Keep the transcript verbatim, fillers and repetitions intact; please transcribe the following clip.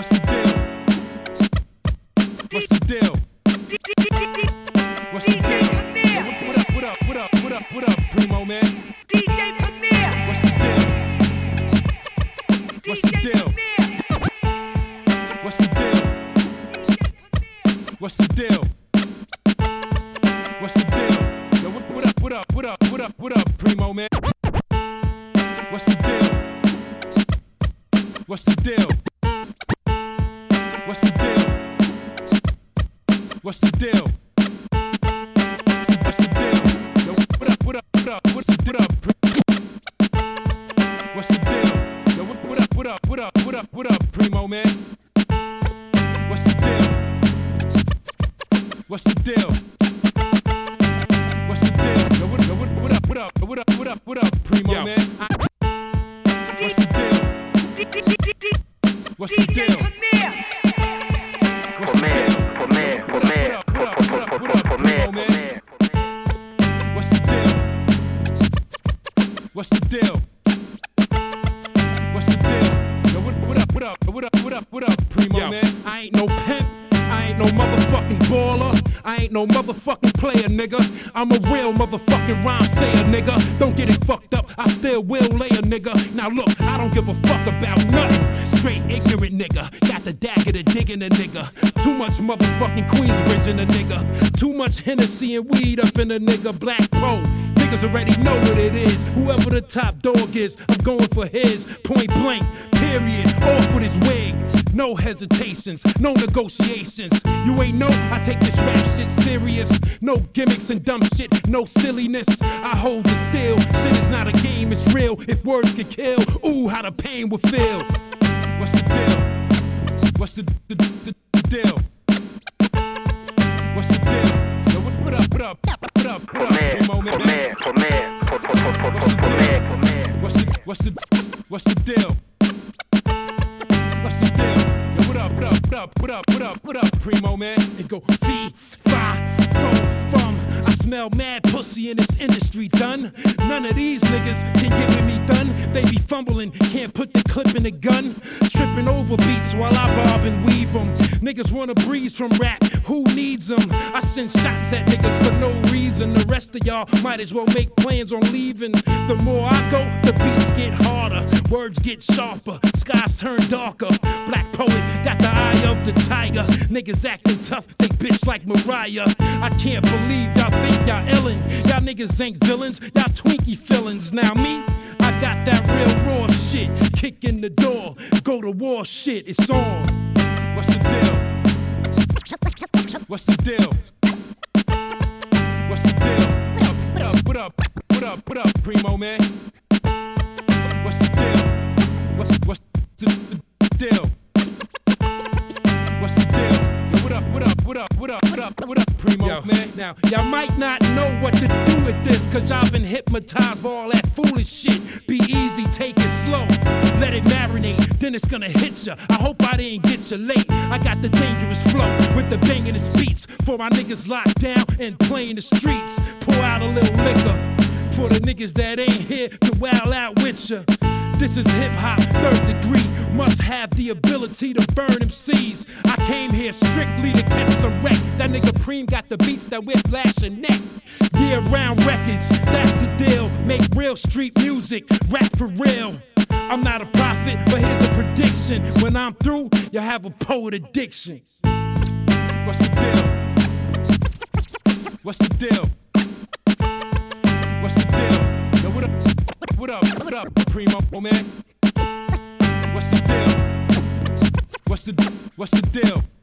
What's the deal? What's the deal? What's the deal? What up, what up, what up, what up, what up, Primo, man? D J Premier. What's the deal? What's the deal? What's the deal? What's the deal? What's the deal? Yo, what, what up, what up, what up, what up, what up, Primo, man? What's the deal? What's the deal? What's the deal? What's the deal? What's the deal? Yo, what up, what up, what up, what's the what up? What's the deal? Yo, what, what up, what up, what up, what up, what up, Primo, man? What's the deal? What's the deal? What's the deal? Yo, what, yo, what, what up, what up, what up, what up, what up, Primo, yo, man? What's the deal? What's the deal? What's the deal? What's the deal? What's the deal? What's the deal? Yo, what, what up, what up, what up, what up, what up, Primo, yo, man? I ain't no pimp, I ain't no motherfucking baller, I ain't no motherfucking player, nigga. I'm a real motherfucking rhyme sayer, nigga. Don't get it fucked up, I still will lay a nigga. Now look, I don't give a fuck about nothing. Straight ignorant nigga, got the dagger to dig in a nigga. Too much motherfucking Queensbridge in a nigga. Too much Hennessy and weed up in a nigga. Black Pro, niggas already know what it is. Whoever the top dog is, I'm going for his. Point blank, period, off with his wig. No hesitations, no negotiations. You ain't know I take this rap shit serious. No gimmicks and dumb shit, no silliness. I hold the steel, shit is not a game, it's real. If words could kill, ooh, how the pain would feel. What's the deal? What's the, the, the, the deal? What's the deal? Yo, what, what up, what up, what up, what up, Primo, man? What's the deal? What's the, what's the, what's the deal? What's the deal? Yo, what up, what up, what up, what up, what up, what up, Primo, man? It go fee, fi, fo, fum. I smell mad pussy in this industry, done. None of these niggas can get with me done. They be fumbling, can't put the clip in the gun. Tripping over beats while I bob and weave them. Niggas wanna breeze from rap, who needs them? I send shots at niggas for no reason. The rest of y'all might as well make plans on leaving. The more I go, the beats get harder. Words get sharper, skies turn darker. Black poet got the eye of the tiger. Niggas acting tough, they bitch like Mariah. I can't believe y'all think y'all illin'. Y'all niggas ain't villains, y'all Twinkie fillins. Now me, I got that real raw shit. Kick in the door, go to war shit, it's on. What's the deal? What's the deal? What's the deal? What up, what up, what up, what up, Primo, man? What's the deal? What's, what's the, the deal? What's the deal? Yo, what up, what up, what up, what up, what up, what up, Primo, yo, man? Now, y'all might not know what to do with this, cause I've been hypnotized by all that foolish shit. Be easy, take it slow, let it marinate, then it's gonna hit ya. I hope I didn't get you late. I got the dangerous flow with the banging of beats for my niggas locked down and playing the streets. Pour out a little liquor for the niggas that ain't here to wow out with ya. This is hip-hop, third degree. Must have the ability to burn M Cs. I came here strictly to catch some wreck. That nigga Preem got the beats that whiplash a neck. Year-round records, that's the deal. Make real street music, rap for real. I'm not a prophet, but here's a prediction. When I'm through, you'll have a poet addiction. What's the deal? What's the deal? What's the deal? Yo, what up? What up? What up, Primo, man? What's the deal? What's the What's the deal?